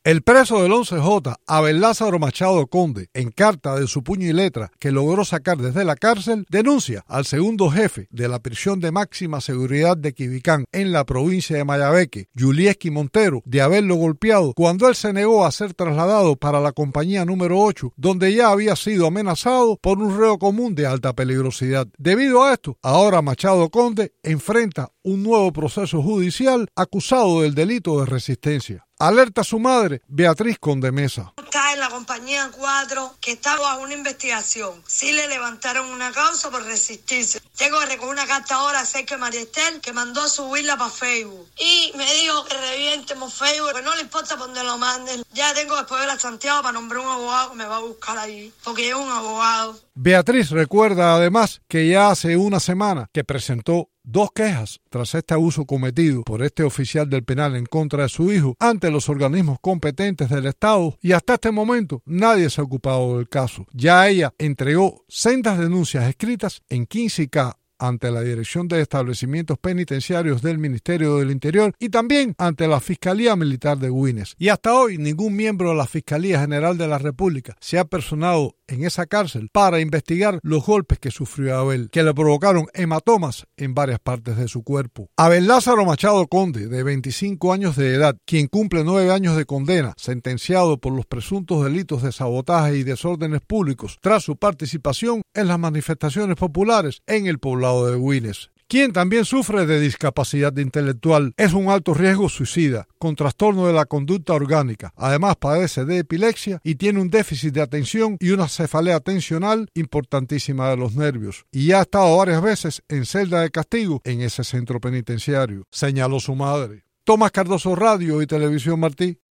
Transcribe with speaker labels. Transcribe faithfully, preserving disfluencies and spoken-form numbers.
Speaker 1: El preso del once J, Abel Lázaro Machado Conde, en carta de su puño y letra que logró sacar desde la cárcel, denuncia al segundo jefe de la prisión de máxima seguridad de Quibicán, en la provincia de Mayabeque, Yulieski Montero, de haberlo golpeado cuando él se negó a ser trasladado para la compañía número ocho, donde ya había sido amenazado por un reo común de alta peligrosidad. Debido a esto, ahora Machado Conde enfrenta un nuevo proceso judicial acusado del delito de resistencia. Alerta a su madre, Beatriz Conde Mesa.
Speaker 2: Está en la compañía cuatro, que está bajo una investigación. Sí le levantaron una causa por resistirse. Tengo que recoger una carta ahora acerca de María Estel, que mandó a subirla para Facebook. Y me dijo que revientemos Facebook, que no le importa por donde lo manden. Ya tengo después de la Santiago para nombrar un abogado que me va a buscar allí, porque es un abogado.
Speaker 1: Beatriz recuerda además que ya hace una semana que presentó dos quejas tras este abuso cometido por este oficial del penal en contra de su hijo ante los organismos competentes del Estado, y hasta este momento nadie se ha ocupado del caso. Ya ella entregó sendas denuncias escritas en quince K ante la Dirección de Establecimientos Penitenciarios del Ministerio del Interior y también ante la Fiscalía Militar de Güines. Y hasta hoy ningún miembro de la Fiscalía General de la República se ha personado en esa cárcel para investigar los golpes que sufrió Abel, que le provocaron hematomas en varias partes de su cuerpo. Abel Lázaro Machado Conde, de veinticinco años de edad, quien cumple nueve años de condena, sentenciado por los presuntos delitos de sabotaje y desórdenes públicos tras su participación en las manifestaciones populares en el poblado de Güines. Quien también sufre de discapacidad intelectual, es un alto riesgo suicida, con trastorno de la conducta orgánica. Además padece de epilepsia y tiene un déficit de atención y una cefalea tensional importantísima de los nervios. Y ya ha estado varias veces en celda de castigo en ese centro penitenciario, señaló su madre. Tomás Cardoso, Radio y Televisión Martí.